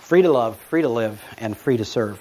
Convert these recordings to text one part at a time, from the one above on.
Free to love, free to live, and free to serve.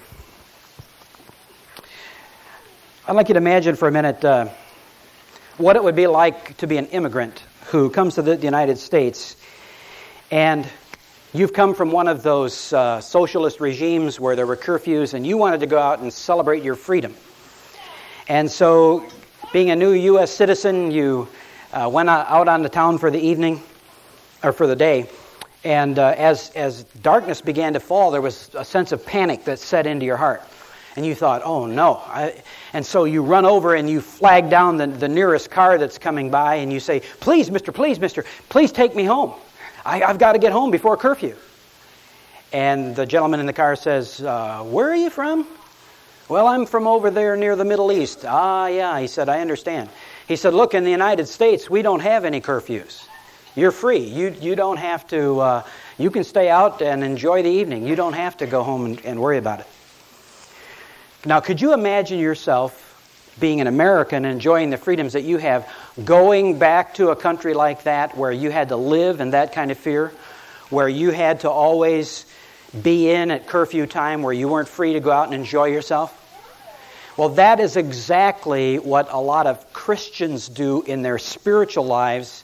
I'd like you to imagine for a minute what it would be like to be an immigrant who comes to the United States, and you've come from one of those socialist regimes where there were curfews, and you wanted to go out and celebrate your freedom. And so, being a new U.S. citizen, you went out on the town for the evening, or for the day, and as darkness began to fall, there was a sense of panic that set into your heart. And you thought, oh no. And so you run over and you flag down the nearest car that's coming by, and you say, please, mister, please take me home. I've got to get home before curfew. And the gentleman in the car says, where are you from? Well, I'm from over there near the Middle East. Ah, yeah, he said, I understand. He said, look, in the United States, we don't have any curfews. You're free. You don't have to, you can stay out and enjoy the evening. You don't have to go home and worry about it. Now, could you imagine yourself being an American and enjoying the freedoms that you have, going back to a country like that where you had to live in that kind of fear, where you had to always be in at curfew time, where you weren't free to go out and enjoy yourself? Well, that is exactly what a lot of Christians do in their spiritual lives.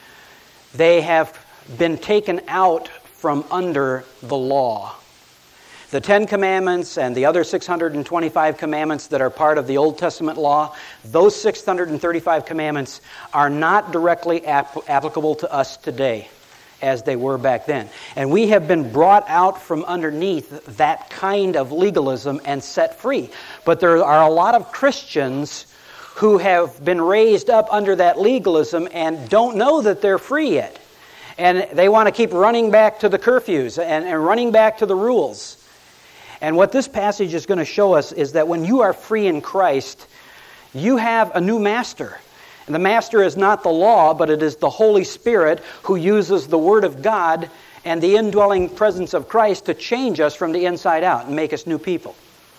They have been taken out from under the law. The 10 Commandments and the other 625 commandments that are part of the Old Testament law, those 635 commandments are not directly applicable to us today as they were back then. And we have been brought out from underneath that kind of legalism and set free. But there are a lot of Christians who have been raised up under that legalism and don't know that they're free yet. And they want to keep running back to the curfews and running back to the rules. And what this passage is going to show us is that when you are free in Christ, you have a new master. And the master is not the law, but it is the Holy Spirit who uses the Word of God and the indwelling presence of Christ to change us from the inside out and make us new people.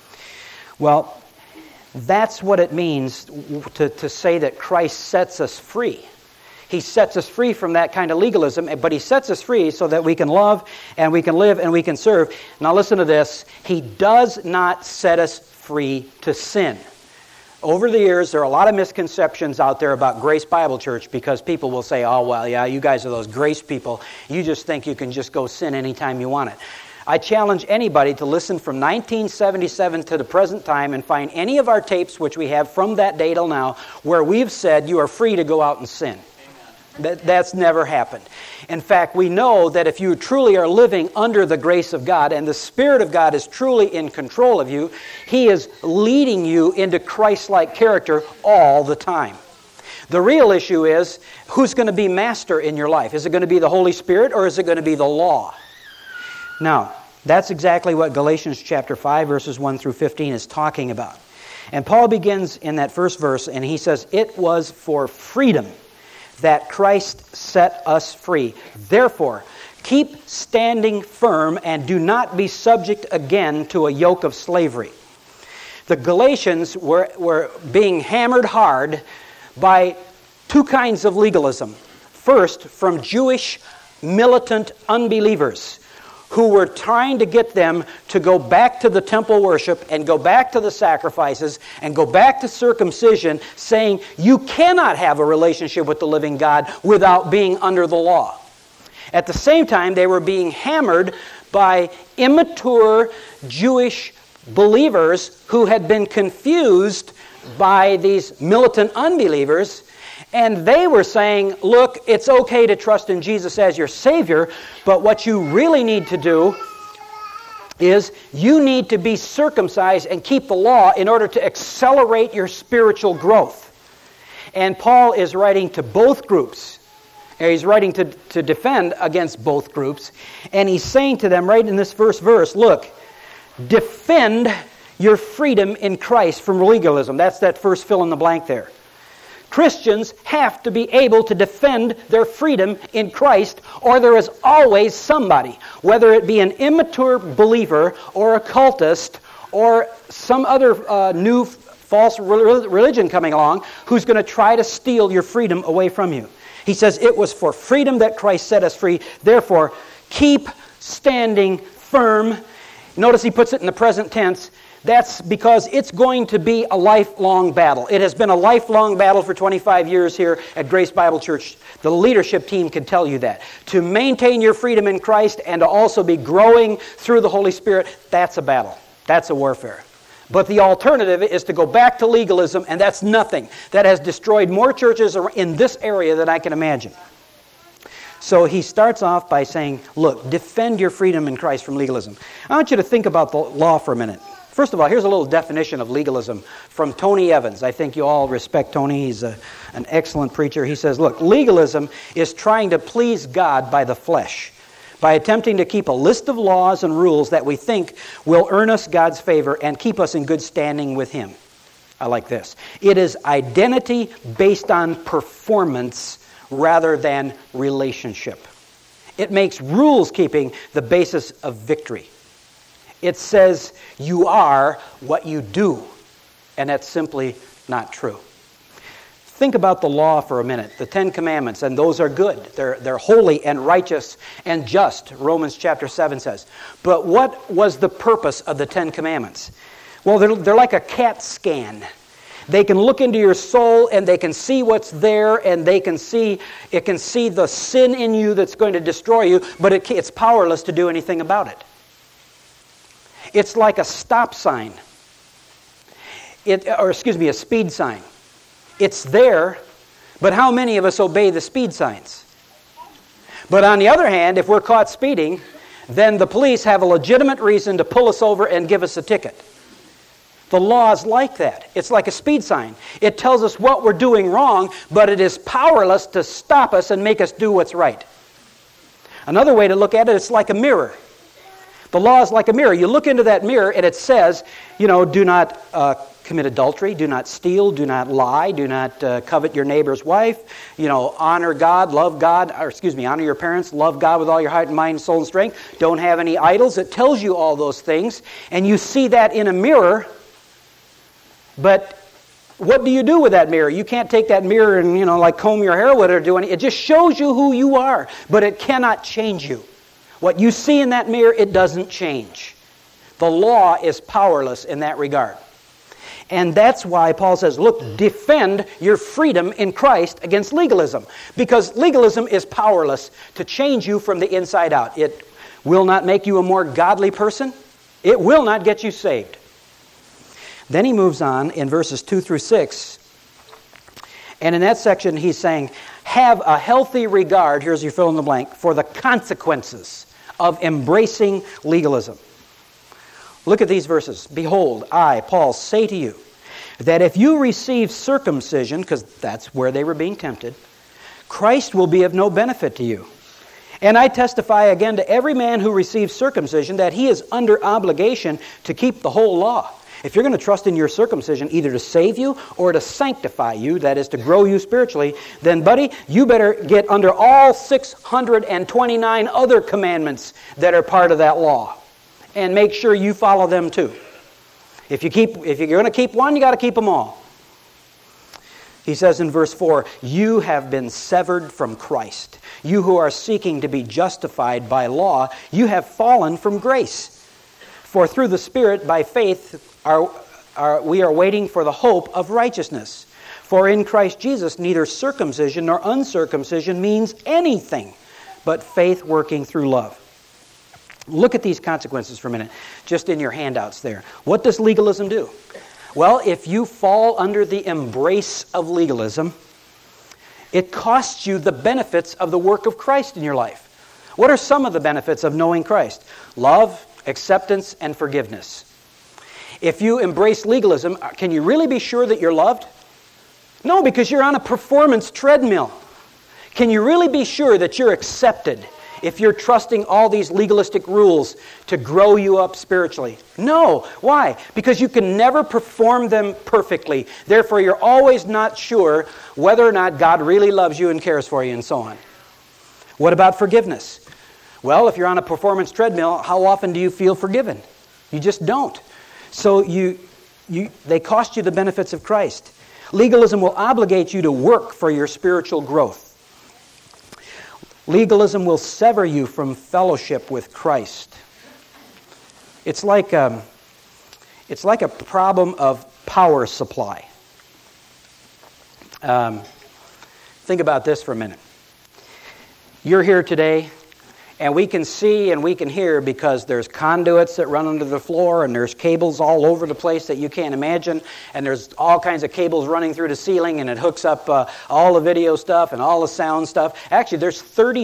Well, that's what it means to say that Christ sets us free. He sets us free from that kind of legalism, but He sets us free so that we can love and we can live and we can serve. Now listen to this. He does not set us free to sin. Over the years, there are a lot of misconceptions out there about Grace Bible Church because people will say, oh, well, yeah, you guys are those grace people. You just think you can just go sin anytime you want it. I challenge anybody to listen from 1977 to the present time and find any of our tapes, which we have from that day till now, where we've said you are free to go out and sin. That's never happened. In fact, we know that if you truly are living under the grace of God and the Spirit of God is truly in control of you, He is leading you into Christ-like character all the time. The real issue is, who's going to be master in your life? Is it going to be the Holy Spirit or is it going to be the law? Now, that's exactly what Galatians chapter 5, verses 1 through 15 is talking about. And Paul begins in that first verse, and he says, it was for freedom that Christ set us free. Therefore, keep standing firm and do not be subject again to a yoke of slavery. The Galatians were being hammered hard by two kinds of legalism. First, from Jewish militant unbelievers who were trying to get them to go back to the temple worship and go back to the sacrifices and go back to circumcision, saying you cannot have a relationship with the living God without being under the law. At the same time, they were being hammered by immature Jewish believers who had been confused by these militant unbelievers. And they were saying, look, it's okay to trust in Jesus as your Savior, but what you really need to do is you need to be circumcised and keep the law in order to accelerate your spiritual growth. And Paul is writing to both groups. He's writing to defend against both groups. And he's saying to them right in this first verse, look, defend your freedom in Christ from legalism. That's that first fill in the blank there. Christians have to be able to defend their freedom in Christ, or there is always somebody, whether it be an immature believer or a cultist or some other new false religion coming along, who's going to try to steal your freedom away from you. He says, it was for freedom that Christ set us free. Therefore, keep standing firm. Notice he puts it in the present tense. That's because it's going to be a lifelong battle. It has been a lifelong battle for 25 years here at Grace Bible Church. The leadership team can tell you that. To maintain your freedom in Christ and to also be growing through the Holy Spirit, that's a battle. That's a warfare. But the alternative is to go back to legalism, and that's nothing. That has destroyed more churches in this area than I can imagine. So he starts off by saying, look, defend your freedom in Christ from legalism. I want you to think about the law for a minute. First of all, here's a little definition of legalism from Tony Evans. I think you all respect Tony. He's an excellent preacher. He says, look, legalism is trying to please God by the flesh, by attempting to keep a list of laws and rules that we think will earn us God's favor and keep us in good standing with Him. I like this. It is identity based on performance rather than relationship. It makes rules keeping the basis of victory. It says you are what you do, and that's simply not true. Think about the law for a minute, the Ten Commandments, and those are good. They're holy and righteous and just, Romans chapter 7 says. But what was the purpose of the Ten Commandments? Well, they're like a CAT scan. They can look into your soul and they can see what's there, and it can see the sin in you that's going to destroy you, but it's powerless to do anything about it. It's like a stop sign, a speed sign. It's there, but how many of us obey the speed signs? But on the other hand, if we're caught speeding, then the police have a legitimate reason to pull us over and give us a ticket. The law is like that. It's like a speed sign. It tells us what we're doing wrong, but it is powerless to stop us and make us do what's right. Another way to look at it, it's like a mirror. The law is like a mirror. You look into that mirror and it says, do not commit adultery, do not steal, do not lie, do not covet your neighbor's wife, honor God, honor your parents, love God with all your heart and mind, soul, and strength. Don't have any idols. It tells you all those things, and you see that in a mirror, but what do you do with that mirror? You can't take that mirror and, comb your hair with it or do anything. It just shows you who you are, but it cannot change you. What you see in that mirror, it doesn't change. The law is powerless in that regard. And that's why Paul says, look, defend your freedom in Christ against legalism. Because legalism is powerless to change you from the inside out. It will not make you a more godly person. It will not get you saved. Then he moves on in verses 2 through 6. And in that section he's saying, have a healthy regard, here's your fill in the blank, for the consequences of embracing legalism. Look at these verses. Behold, I, Paul, say to you that if you receive circumcision, because that's where they were being tempted, Christ will be of no benefit to you. And I testify again to every man who receives circumcision that he is under obligation to keep the whole law. If you're going to trust in your circumcision either to save you or to sanctify you, that is to grow you spiritually, then, buddy, you better get under all 629 other commandments that are part of that law. And make sure you follow them too. If you're going to keep one, you got to keep them all. He says in verse 4, you have been severed from Christ. You who are seeking to be justified by law, you have fallen from grace. For through the Spirit, by faith, we are waiting for the hope of righteousness. For in Christ Jesus, neither circumcision nor uncircumcision means anything, but faith working through love. Look at these consequences for a minute, just in your handouts there. What does legalism do? Well, if you fall under the embrace of legalism, it costs you the benefits of the work of Christ in your life. What are some of the benefits of knowing Christ? Love, acceptance, and forgiveness. If you embrace legalism, can you really be sure that you're loved? No, because you're on a performance treadmill. Can you really be sure that you're accepted if you're trusting all these legalistic rules to grow you up spiritually? No. Why? Because you can never perform them perfectly. Therefore, you're always not sure whether or not God really loves you and cares for you and so on. What about forgiveness? Well, if you're on a performance treadmill, how often do you feel forgiven? You just don't. So they cost you the benefits of Christ. Legalism will obligate you to work for your spiritual growth. Legalism will sever you from fellowship with Christ. It's like a problem of power supply. Think about this for a minute. You're here today, and we can see and we can hear because there's conduits that run under the floor, and there's cables all over the place that you can't imagine, and there's all kinds of cables running through the ceiling, and it hooks up all the video stuff and all the sound stuff. Actually, there's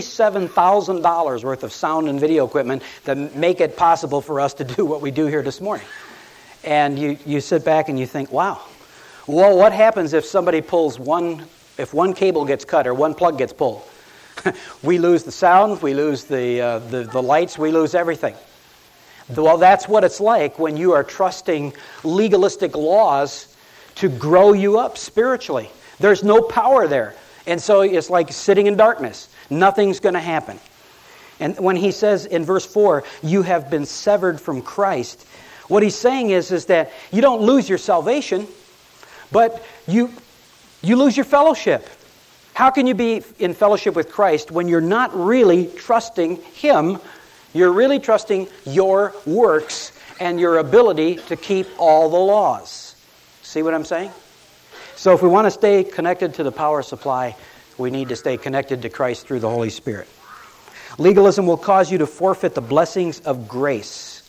$37,000 worth of sound and video equipment that make it possible for us to do what we do here this morning. And you sit back and you think, wow. Well, what happens if somebody if one cable gets cut or one plug gets pulled? We lose the sound, we lose the lights, we lose everything. Well, that's what it's like when you are trusting legalistic laws to grow you up spiritually. There's no power there. And so it's like sitting in darkness. Nothing's going to happen. And when he says in verse 4, you have been severed from Christ, what he's saying is that you don't lose your salvation, but you lose your fellowship. How can you be in fellowship with Christ when you're not really trusting Him? You're really trusting your works and your ability to keep all the laws. See what I'm saying? So if we want to stay connected to the power supply, we need to stay connected to Christ through the Holy Spirit. Legalism will cause you to forfeit the blessings of grace.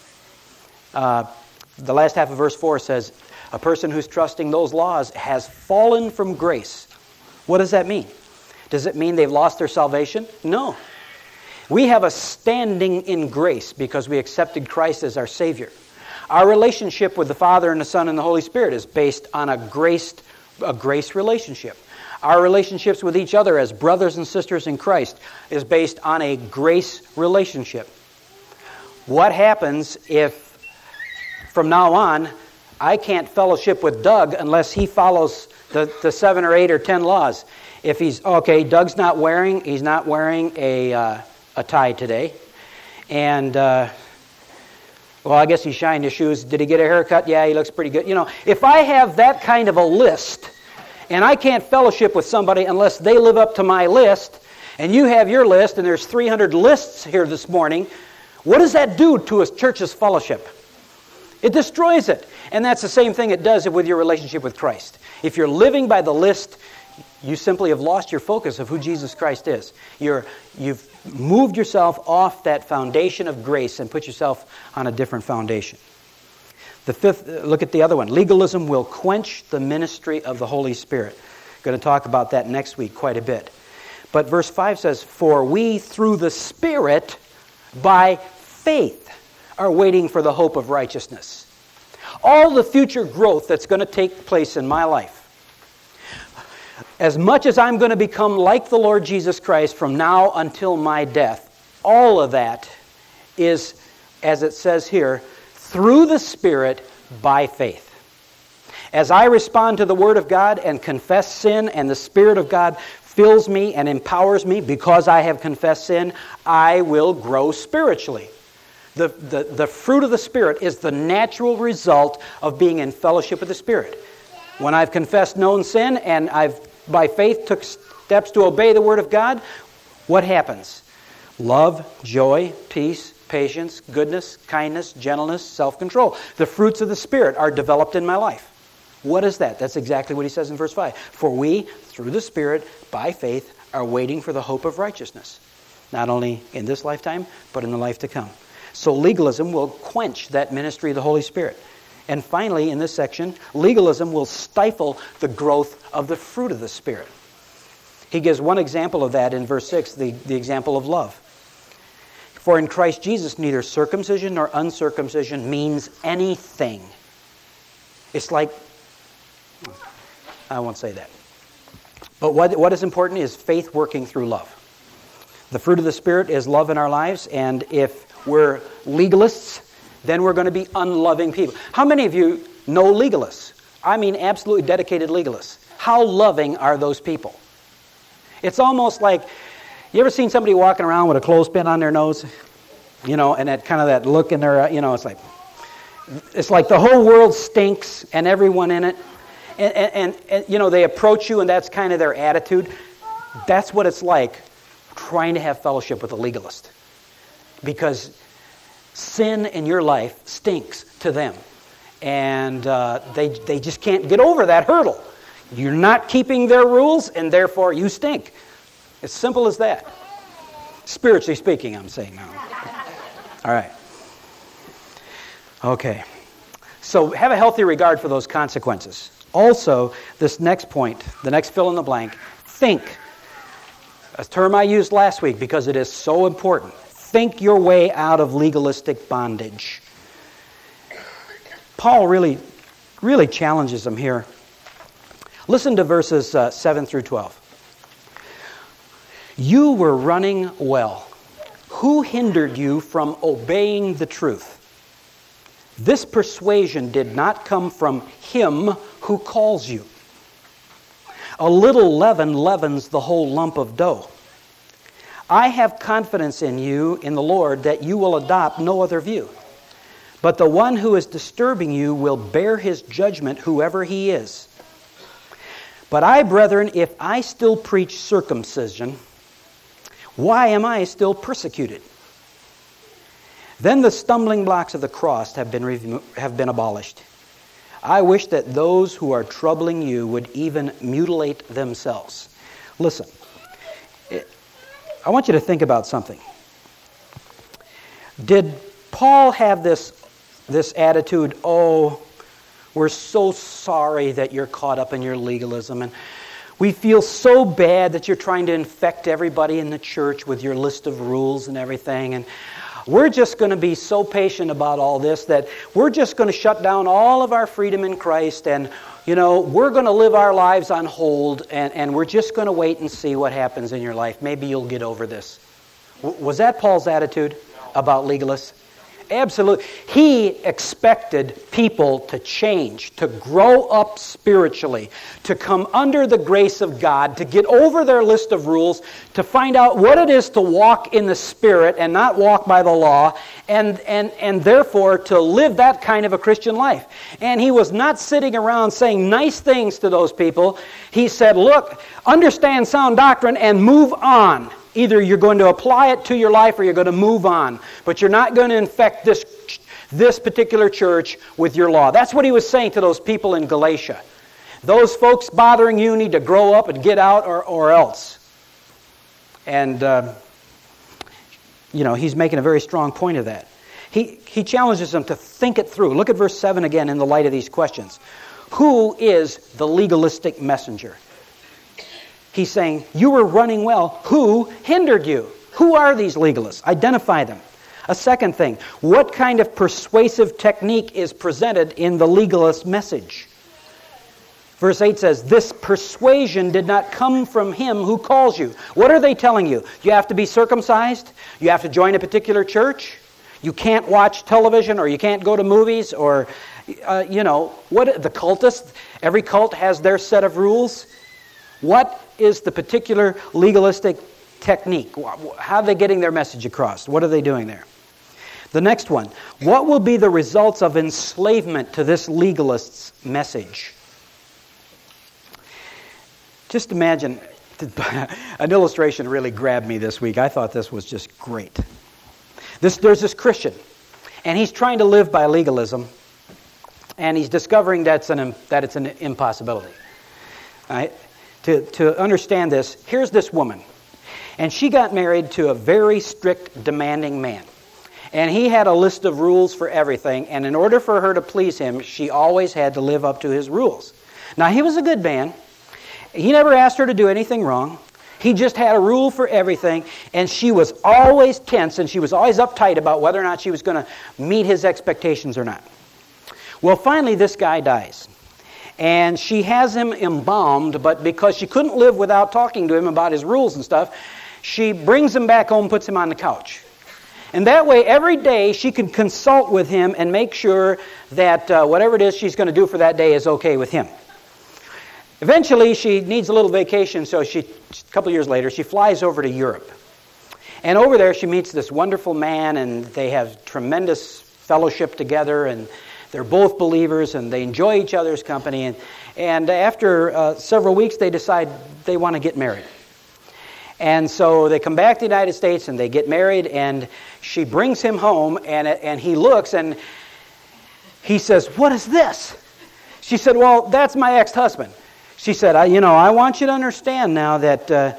The last half of verse 4 says, a person who's trusting those laws has fallen from grace. What does that mean? Does it mean they've lost their salvation? No. We have a standing in grace because we accepted Christ as our Savior. Our relationship with the Father and the Son and the Holy Spirit is based on a grace relationship. Our relationships with each other as brothers and sisters in Christ is based on a grace relationship. What happens if, from now on, I can't fellowship with Doug unless he follows the 7 or 8 or 10 laws? If Doug's not wearing a tie today, and I guess he shined his shoes. Did he get a haircut? Yeah, he looks pretty good. If I have that kind of a list, and I can't fellowship with somebody unless they live up to my list, and you have your list, and there's 300 lists here this morning, what does that do to a church's fellowship? It destroys it. And that's the same thing it does with your relationship with Christ. If you're living by the list, you simply have lost your focus of who Jesus Christ is. You've moved yourself off that foundation of grace and put yourself on a different foundation. The fifth, look at the other one. Legalism will quench the ministry of the Holy Spirit. Going to talk about that next week quite a bit. But verse 5 says, for we through the Spirit by faith are waiting for the hope of righteousness. All the future growth that's going to take place in my life. As much as I'm going to become like the Lord Jesus Christ from now until my death, all of that is, as it says here, through the Spirit by faith. As I respond to the Word of God and confess sin, and the Spirit of God fills me and empowers me because I have confessed sin, I will grow spiritually. The fruit of the Spirit is the natural result of being in fellowship with the Spirit. When I've confessed known sin and I've, by faith, took steps to obey the Word of God, what happens? Love, joy, peace, patience, goodness, kindness, gentleness, self-control. The fruits of the Spirit are developed in my life. What is that? That's exactly what he says in verse 5. For we, through the Spirit, by faith, are waiting for the hope of righteousness. Not only in this lifetime, but in the life to come. So legalism will quench that ministry of the Holy Spirit. And finally, in this section, legalism will stifle the growth of the fruit of the Spirit. He gives one example of that in verse 6, the example of love. For in Christ Jesus, neither circumcision nor uncircumcision means anything. It's like, I won't say that. But what is important is faith working through love. The fruit of the Spirit is love in our lives, and if we're legalists, then we're going to be unloving people. How many of you know legalists? I mean absolutely dedicated legalists. How loving are those people? It's almost like, you ever seen somebody walking around with a clothespin on their nose? And that kind of that look in their, it's like the whole world stinks and everyone in it. And they approach you and that's kind of their attitude. That's what it's like trying to have fellowship with a legalist. Because sin in your life stinks to them. And they just can't get over that hurdle. You're not keeping their rules, and therefore you stink. As simple as that. Spiritually speaking, I'm saying now. All right. Okay. So have a healthy regard for those consequences. Also, this next point, the next fill in the blank, think. A term I used last week because it is so important. Think your way out of legalistic bondage. Paul really challenges them here. Listen to verses 7 through 12. You were running well. Who hindered you from obeying the truth? This persuasion did not come from him who calls you. A little leaven leavens the whole lump of dough. I have confidence in you, in the Lord, that you will adopt no other view. But the one who is disturbing you will bear his judgment, whoever he is. But I, brethren, if I still preach circumcision, why am I still persecuted? Then the stumbling blocks of the cross have been abolished. I wish that those who are troubling you would even mutilate themselves. Listen, I want you to think about something. Did Paul have this attitude, oh, we're so sorry that you're caught up in your legalism, and we feel so bad that you're trying to infect everybody in the church with your list of rules and everything, and we're just going to be so patient about all this that we're just going to shut down all of our freedom in Christ, and we're going to live our lives on hold, and we're just going to wait and see what happens in your life. Maybe you'll get over this. Was that Paul's attitude about legalists? Absolutely. He expected people to change, to grow up spiritually, to come under the grace of God, to get over their list of rules, to find out what it is to walk in the Spirit and not walk by the law, and therefore to live that kind of a Christian life. And he was not sitting around saying nice things to those people. He said, look, understand sound doctrine and move on. Either you're going to apply it to your life or you're going to move on. But you're not going to infect this particular church with your law. That's what he was saying to those people in Galatia. Those folks bothering you need to grow up and get out or else. And, he's making a very strong point of that. He challenges them to think it through. Look at verse 7 again in the light of these questions. Who is the legalistic messenger? He's saying, you were running well. Who hindered you? Who are these legalists? Identify them. A second thing, what kind of persuasive technique is presented in the legalist message? Verse 8 says, this persuasion did not come from him who calls you. What are they telling you? You have to be circumcised? You have to join a particular church? You can't watch television, or you can't go to movies, or, what the cultists, every cult has their set of rules. What is the particular legalistic technique? How are they getting their message across? What are they doing there? The next one. What will be the results of enslavement to this legalist's message? Just imagine, an illustration really grabbed me this week. I thought this was just great. There's this Christian, and he's trying to live by legalism, and he's discovering that it's an impossibility. All right? To understand this, here's this woman. And she got married to a very strict, demanding man. And he had a list of rules for everything. And in order for her to please him, she always had to live up to his rules. Now, he was a good man. He never asked her to do anything wrong. He just had a rule for everything. And she was always tense, and she was always uptight about whether or not she was going to meet his expectations or not. Well, finally, this guy dies. And she has him embalmed, but because she couldn't live without talking to him about his rules and stuff, she brings him back home, puts him on the couch. And that way, every day, she can consult with him and make sure that whatever it is she's going to do for that day is okay with him. Eventually, she needs a little vacation, so a couple years later, she flies over to Europe. And over there, she meets this wonderful man, and they have tremendous fellowship together, and they're both believers, and they enjoy each other's company. And after several weeks, they decide they want to get married. And so they come back to the United States and they get married, and she brings him home, and he looks and he says, "What is this?" She said, "Well, that's my ex-husband." She said, I want you to understand now that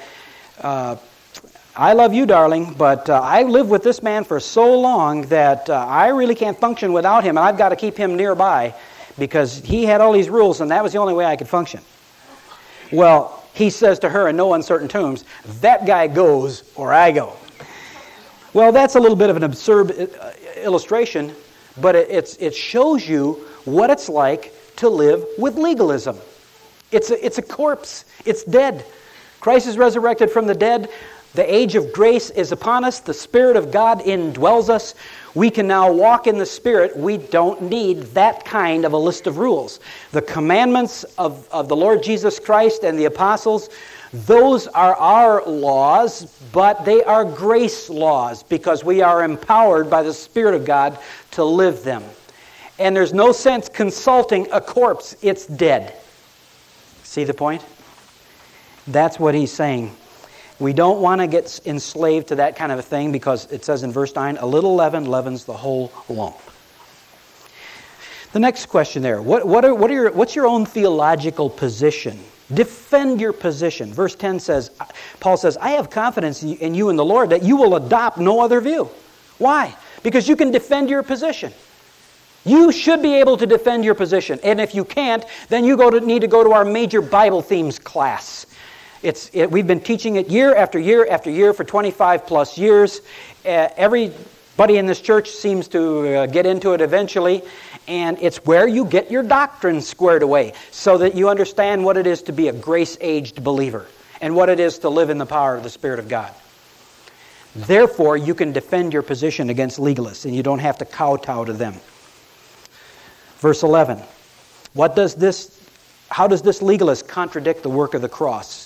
I love you, darling, but I lived with this man for so long that I really can't function without him, and I've got to keep him nearby because he had all these rules, and that was the only way I could function. Well, he says to her in no uncertain terms, "That guy goes or I go." Well, that's a little bit of an absurd illustration, but it shows you what it's like to live with legalism. It's a corpse. It's dead. Christ is resurrected from the dead. The age of grace is upon us. The Spirit of God indwells us. We can now walk in the Spirit. We don't need that kind of a list of rules. The commandments of the Lord Jesus Christ and the apostles, those are our laws, but they are grace laws because we are empowered by the Spirit of God to live them. And there's no sense consulting a corpse. It's dead. See the point? That's what he's saying. We don't want to get enslaved to that kind of a thing because it says in verse 9, "A little leaven leavens the whole lump." The next question there, what's your own theological position? Defend your position. Verse 10 says, Paul says, "I have confidence in you in the Lord that you will adopt no other view." Why? Because you can defend your position. You should be able to defend your position. And if you can't, then you need to go to our major Bible themes class. We've been teaching it year after year after year for 25 plus years. Everybody in this church seems to get into it eventually. And it's where you get your doctrine squared away so that you understand what it is to be a grace-aged believer and what it is to live in the power of the Spirit of God. Therefore, you can defend your position against legalists and you don't have to kowtow to them. Verse 11, how does this legalist contradict the work of the cross?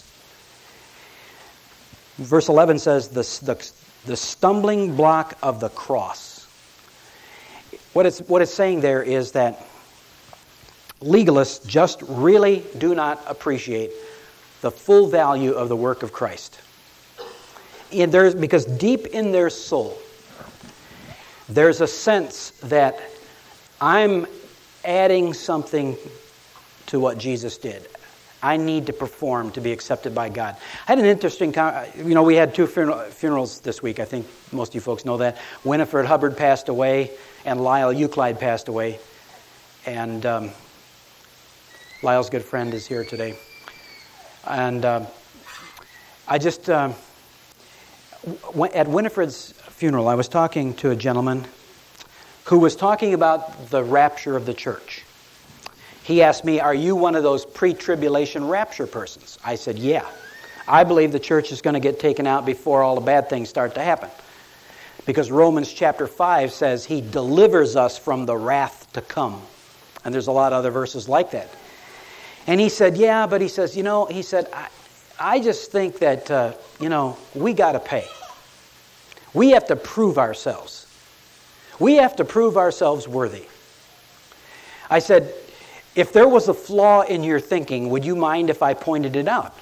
Verse 11 says, the stumbling block of the cross. What it's saying there is that legalists just really do not appreciate the full value of the work of Christ. Because deep in their soul, there's a sense that I'm adding something to what Jesus did. I need to perform to be accepted by God. I had an interesting, we had two funerals this week. I think most of you folks know that. Winifred Hubbard passed away, and Lyle Euclide passed away. And Lyle's good friend is here today. And at Winifred's funeral, I was talking to a gentleman who was talking about the rapture of the church. He asked me, "Are you one of those pre-tribulation rapture persons?" I said, "Yeah. I believe the church is going to get taken out before all the bad things start to happen. Because Romans chapter 5 says He delivers us from the wrath to come." And there's a lot of other verses like that. And he said, "Yeah, but," he says, I just think that, we got to pay. We have to prove ourselves. We have to prove ourselves worthy." I said, "If there was a flaw in your thinking, would you mind if I pointed it out?"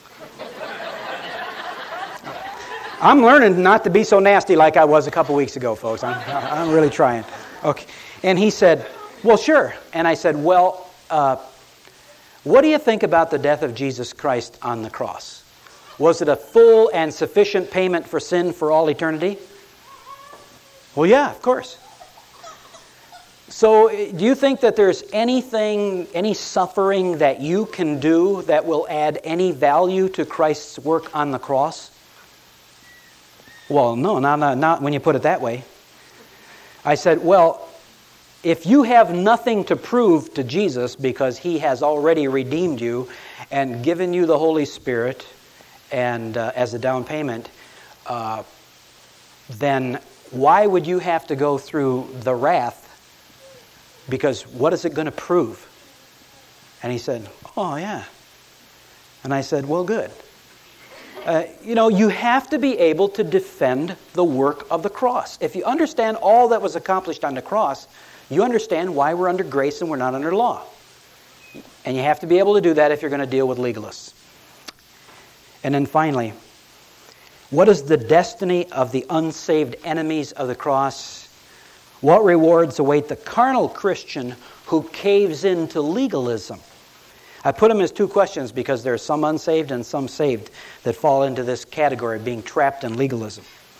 I'm learning not to be so nasty like I was a couple weeks ago, folks. I'm really trying. Okay. And he said, "Well, sure." And I said, "Well, what do you think about the death of Jesus Christ on the cross? Was it a full and sufficient payment for sin for all eternity?" "Well, yeah, of course." "So do you think that there's any suffering that you can do that will add any value to Christ's work on the cross?" "Well, no, not when you put it that way." I said, "Well, if you have nothing to prove to Jesus because He has already redeemed you and given you the Holy Spirit and as a down payment, then why would you have to go through the wrath? Because what is it going to prove?" And he said, "Oh, yeah." And I said, "Well, good." You have to be able to defend the work of the cross. If you understand all that was accomplished on the cross, you understand why we're under grace and we're not under law. And you have to be able to do that if you're going to deal with legalists. And then finally, What is the destiny of the unsaved enemies of the cross? What rewards await the carnal Christian who caves into legalism? I put them as two questions because there are some unsaved and some saved that fall into this category of being trapped in legalism.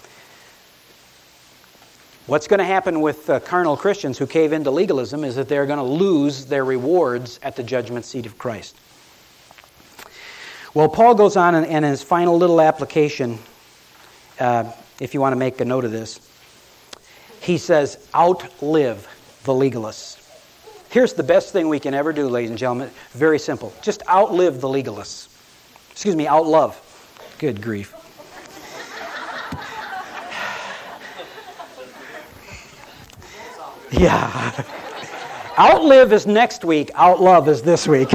What's going to happen with carnal Christians who cave into legalism is that they're going to lose their rewards at the judgment seat of Christ. Well, Paul goes on in his final little application, if you want to make a note of this, he says, outlive the legalists. Here's the best thing we can ever do, ladies and gentlemen. Very simple. Just outlive the legalists. Outlove. Good grief. Yeah. Outlive is next week. Outlove is this week.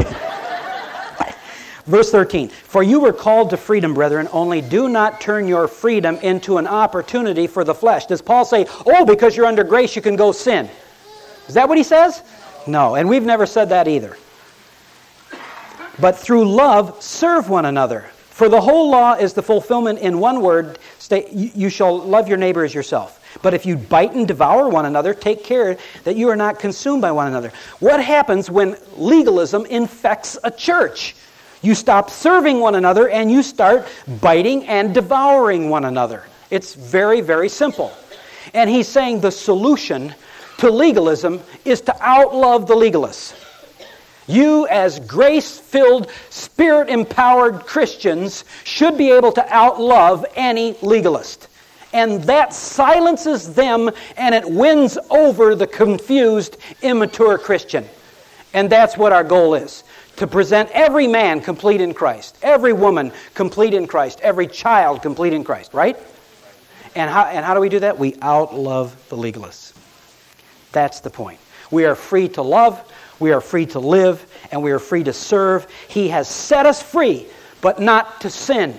Verse 13. For you were called to freedom, brethren, only do not turn your freedom into an opportunity for the flesh. Does Paul say, oh, because you're under grace you can go sin? Is that what he says? No, and we've never said that either. But through love, serve one another. For the whole law is the fulfillment in one word, you shall love your neighbor as yourself. But if you bite and devour one another, take care that you are not consumed by one another. What happens when legalism infects a church? You stop serving one another and you start biting and devouring one another. It's very, very simple. And he's saying the solution to legalism is to outlove the legalists. You, as grace-filled, Spirit-empowered Christians, should be able to outlove any legalist. And that silences them and it wins over the confused, immature Christian. And that's what our goal is. To present every man complete in Christ. Every woman complete in Christ. Every child complete in Christ. Right? And how do we do that? We outlove the legalists. That's the point. We are free to love, we are free to live, and we are free to serve. He has set us free, but not to sin.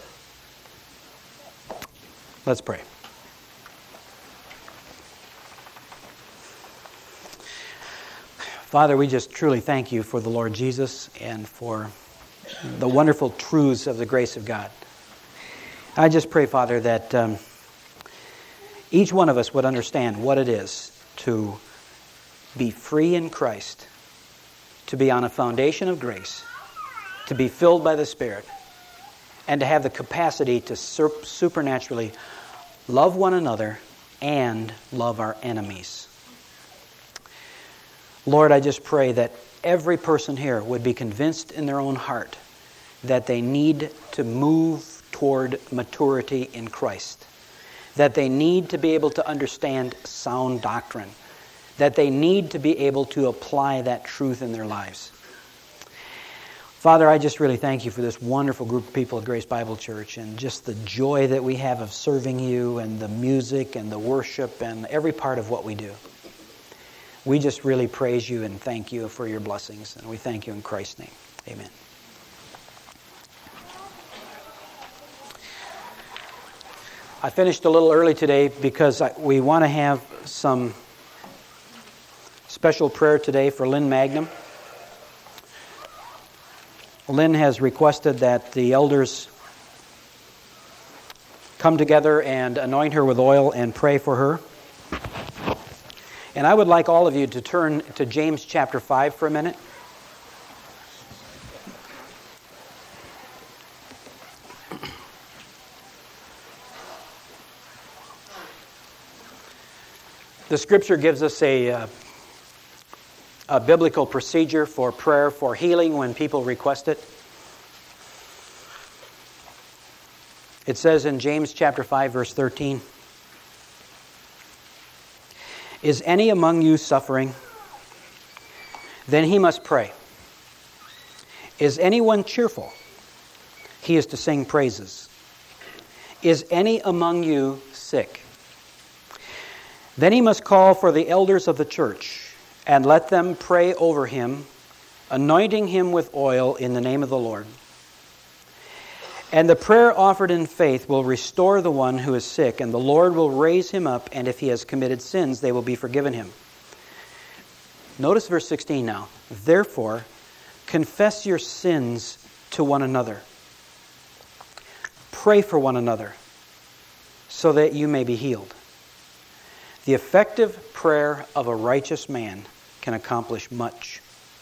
Let's pray. Father, we just truly thank you for the Lord Jesus and for the wonderful truths of the grace of God. I just pray, Father, that each one of us would understand what it is to be free in Christ, to be on a foundation of grace, to be filled by the Spirit, and to have the capacity to supernaturally love one another and love our enemies. Lord, I just pray that every person here would be convinced in their own heart that they need to move toward maturity in Christ, that they need to be able to understand sound doctrine, that they need to be able to apply that truth in their lives. Father, I just really thank you for this wonderful group of people at Grace Bible Church and just the joy that we have of serving you and the music and the worship and every part of what we do. We just really praise you and thank you for your blessings, and we thank you in Christ's name. Amen. I finished a little early today because we want to have some special prayer today for Lynn Magnum. Lynn has requested that the elders come together and anoint her with oil and pray for her. And I would like all of you to turn to James chapter 5 for a minute. The Scripture gives us a biblical procedure for prayer for healing when people request it. It says in James chapter 5, verse 13, "Is any among you suffering? Then he must pray. Is anyone cheerful? He is to sing praises. Is any among you sick? Then he must call for the elders of the church, and let them pray over him, anointing him with oil in the name of the Lord. And the prayer offered in faith will restore the one who is sick, and the Lord will raise him up, and if he has committed sins, they will be forgiven him." Notice verse 16 now. "Therefore, confess your sins to one another. Pray for one another so that you may be healed. The effective prayer of a righteous man can accomplish much.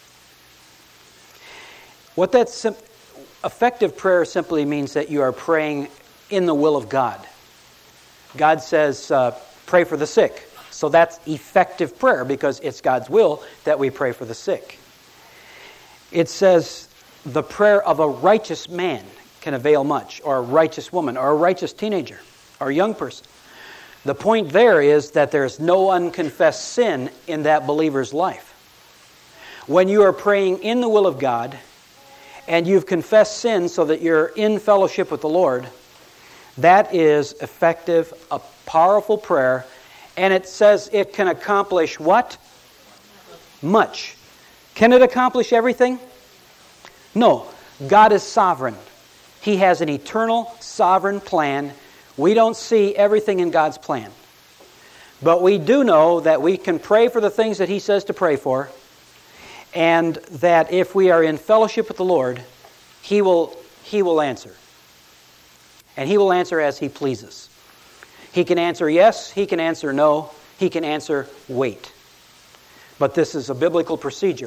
What that effective prayer simply means that you are praying in the will of God. God says, pray for the sick. So that's effective prayer because it's God's will that we pray for the sick. It says the prayer of a righteous man can avail much, or a righteous woman, or a righteous teenager, or a young person. The point there is that there's no unconfessed sin in that believer's life. When you are praying in the will of God, and you've confessed sin so that you're in fellowship with the Lord, that is effective, a powerful prayer, and it says it can accomplish what? Much. Can it accomplish everything? No. God is sovereign. He has an eternal, sovereign plan. We don't see everything in God's plan. But we do know that we can pray for the things that He says to pray for, and that if we are in fellowship with the Lord, He will answer. And He will answer as He pleases. He can answer yes, He can answer no, He can answer wait. But this is a biblical procedure.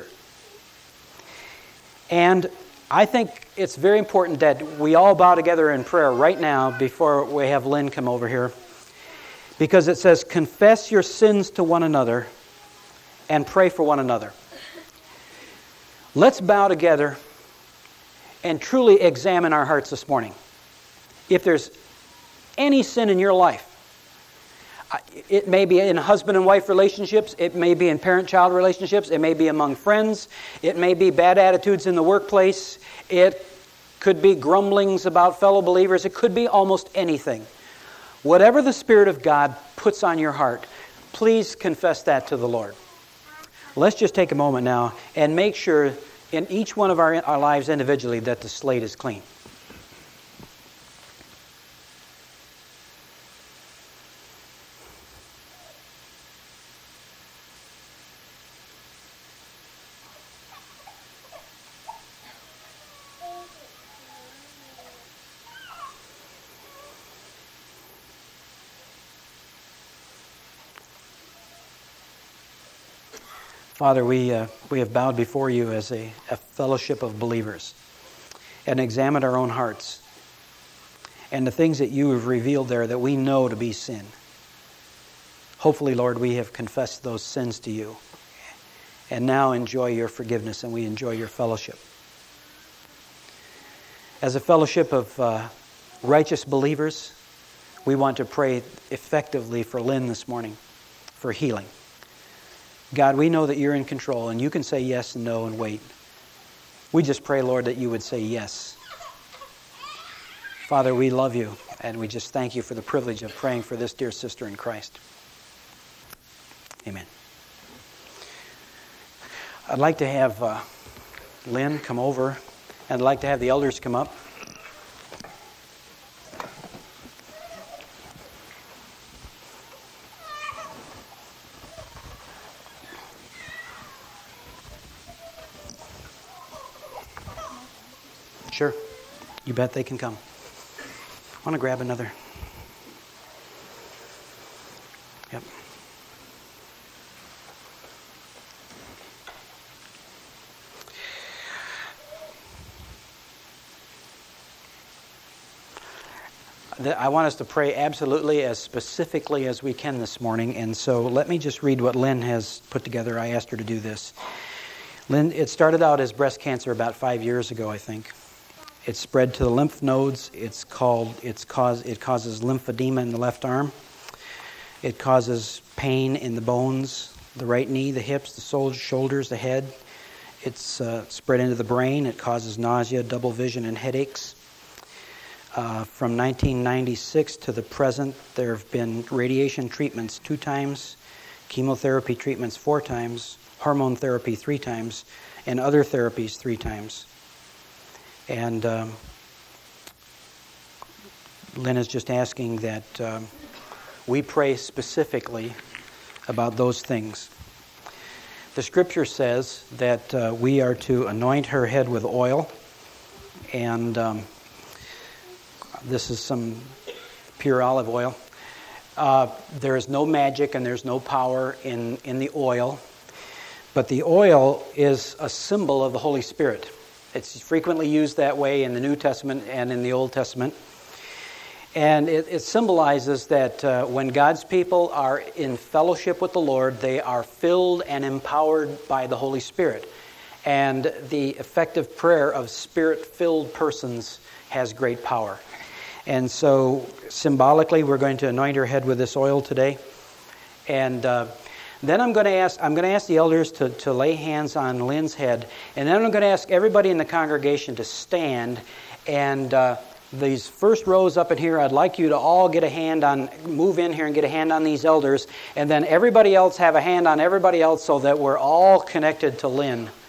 And I think it's very important that we all bow together in prayer right now before we have Lynn come over here. Because it says, confess your sins to one another and pray for one another. Let's bow together and truly examine our hearts this morning. If there's any sin in your life, it may be in husband and wife relationships, it may be in parent-child relationships, it may be among friends, it may be bad attitudes in the workplace, it could be grumblings about fellow believers, it could be almost anything. Whatever the Spirit of God puts on your heart, please confess that to the Lord. Let's just take a moment now and make sure in each one of our lives individually that the slate is clean. Father, we have bowed before you as a fellowship of believers and examined our own hearts and the things that you have revealed there that we know to be sin. Hopefully, Lord, we have confessed those sins to you and now enjoy your forgiveness and we enjoy your fellowship. As a fellowship of righteous believers, we want to pray effectively for Lynn this morning for healing. God, we know that you're in control and you can say yes and no and wait. We just pray, Lord, that you would say yes. Father, we love you and we just thank you for the privilege of praying for this dear sister in Christ. Amen. I'd like to have Lynn come over. I'd like to have the elders come up. Sure. You bet they can come. I want to grab another. Yep. I want us to pray absolutely as specifically as we can this morning. And so let me just read what Lynn has put together. I asked her to do this. Lynn, it started out as breast cancer about 5 years ago, I think. It spread to the lymph nodes. It causes lymphedema in the left arm. It causes pain in the bones, the right knee, the hips, the shoulders, the head. It's spread into the brain. It causes nausea, double vision, and headaches. From 1996 to the present, there have been radiation treatments 2 times, chemotherapy treatments 4 times, hormone therapy 3 times, and other therapies 3 times. And Lynn is just asking that we pray specifically about those things. The Scripture says that we are to anoint her head with oil, and this is some pure olive oil. There is no magic and there's no power in the oil. But the oil is a symbol of the Holy Spirit. It's frequently used that way in the New Testament and in the Old Testament. And it symbolizes that when God's people are in fellowship with the Lord, they are filled and empowered by the Holy Spirit. And the effective prayer of Spirit-filled persons has great power. And so, symbolically, we're going to anoint her head with this oil today. And then I'm going to ask the elders to lay hands on Lynn's head. And then I'm going to ask everybody in the congregation to stand. And these first rows up in here, I'd like you to all move in here and get a hand on these elders. And then everybody else have a hand on everybody else so that we're all connected to Lynn.